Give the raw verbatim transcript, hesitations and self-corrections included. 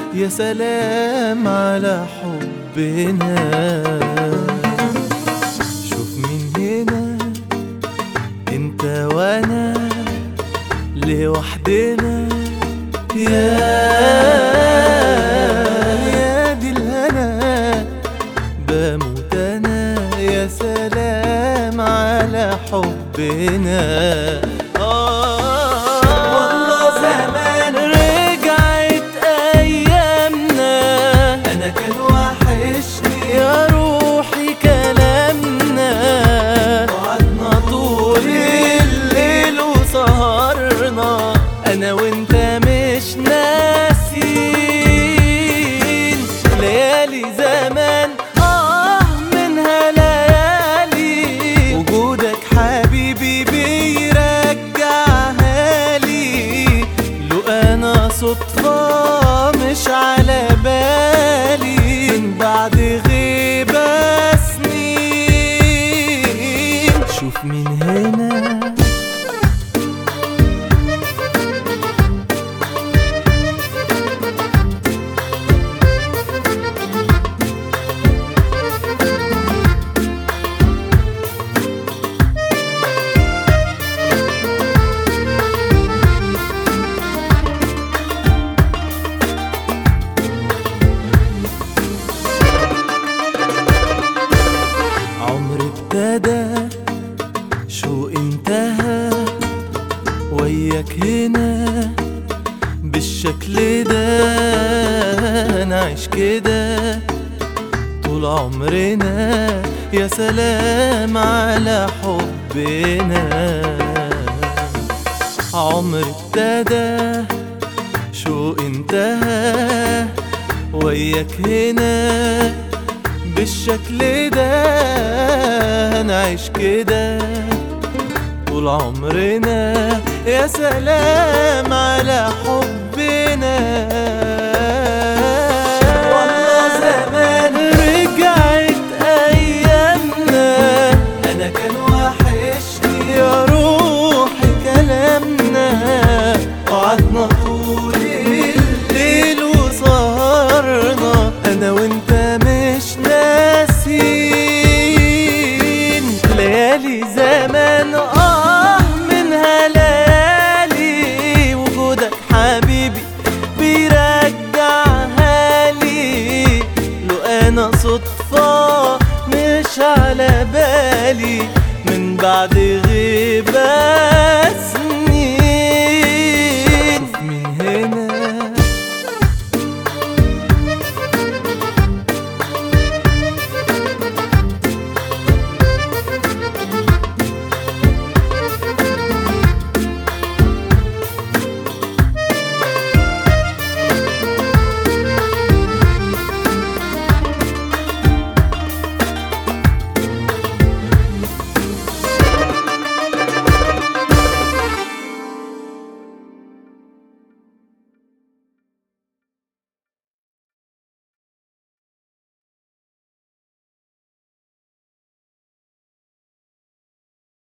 يا سلام على حبنا. شوف من هنا انت وانا لوحدنا، يا يا دي الهنا بموت انا، يا سلام على حبنا. والله زمان رجعت ايامنا، انا كان وحشني يا روحي كلامنا، قعدنا طول الليل وسهرنا انا وانت مش ناسين. ليالي زمان اه منها ليالي، وجودك حبيبي بيرجعها لي. لو انا صدفة مش على بالي، من بعد غيبة سنين. شوف من هنا ابتدى شو انتهى وياك هنا بالشكل ده، نعيش كده طول عمرنا، يا سلام على حبنا. عمر ابتدى شو انتهى وياك هنا بالشكل ده، نعيش كده طول عمرنا، يا سلام على حبنا. والله زمان رجعت ايامنا، انا كان وحشني يا روحي كلامنا، قعدنا طول الليل وسهرنا انا وانت مش ناسين. ليالي زمان اه منها ليالي، وجودك حبيبي بيرجعها لي. لو انا صدفة مش على بالي، من بعد غيبة